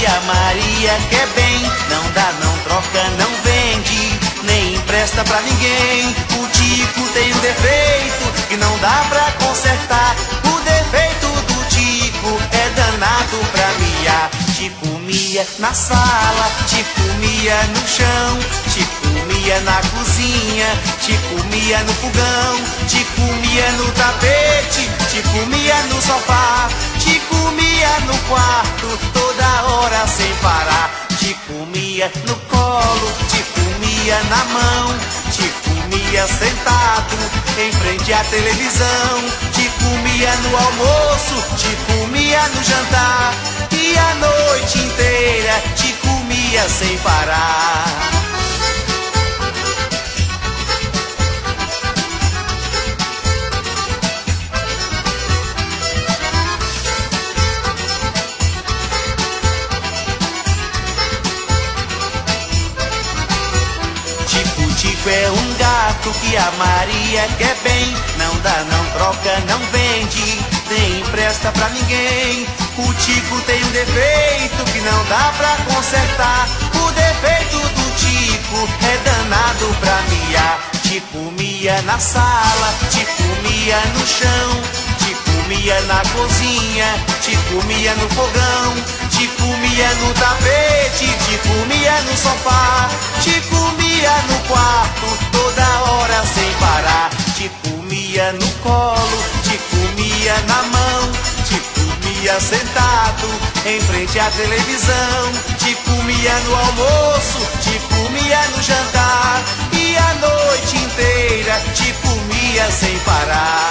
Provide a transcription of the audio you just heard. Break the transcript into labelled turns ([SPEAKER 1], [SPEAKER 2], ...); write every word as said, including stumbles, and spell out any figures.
[SPEAKER 1] que a Maria quer bem. Não dá, não troca, não vende, nem empresta pra ninguém. O Tico tem um defeito que não dá pra consertar. O defeito do Tico é danado pra miar. Tico mia na sala, Tico mia no chão, Tico mia na cozinha, Tico mia no fogão, Tico mia no tapete, Tico mia no sofá, Tico mia no quarto, toda hora sem parar. Tico mia no colo, Tico mia na mão, Tico mia sentado em frente à televisão, Tico mia no almoço, Tico mia no jantar, e a noite inteira Tico mia sem parar. Tico, Tico é um gato que a Maria quer bem. Não dá, não troca, não vende, nem empresta pra ninguém. O Tico tem um defeito que não dá pra consertar. O defeito do Tico é danado pra miar. Tico mia na sala, Tico mia no chão, Tico mia na cozinha, Tico mia no fogão, Tico mia no tapete, Tico mia no sofá, Tico mia no quarto, toda hora sem parar. Tico mia no colo, Tico mia na mão, Tico mia sentado em frente à televisão, Tico mia no almoço, Tico mia no jantar, e a noite inteira Tico mia sem parar.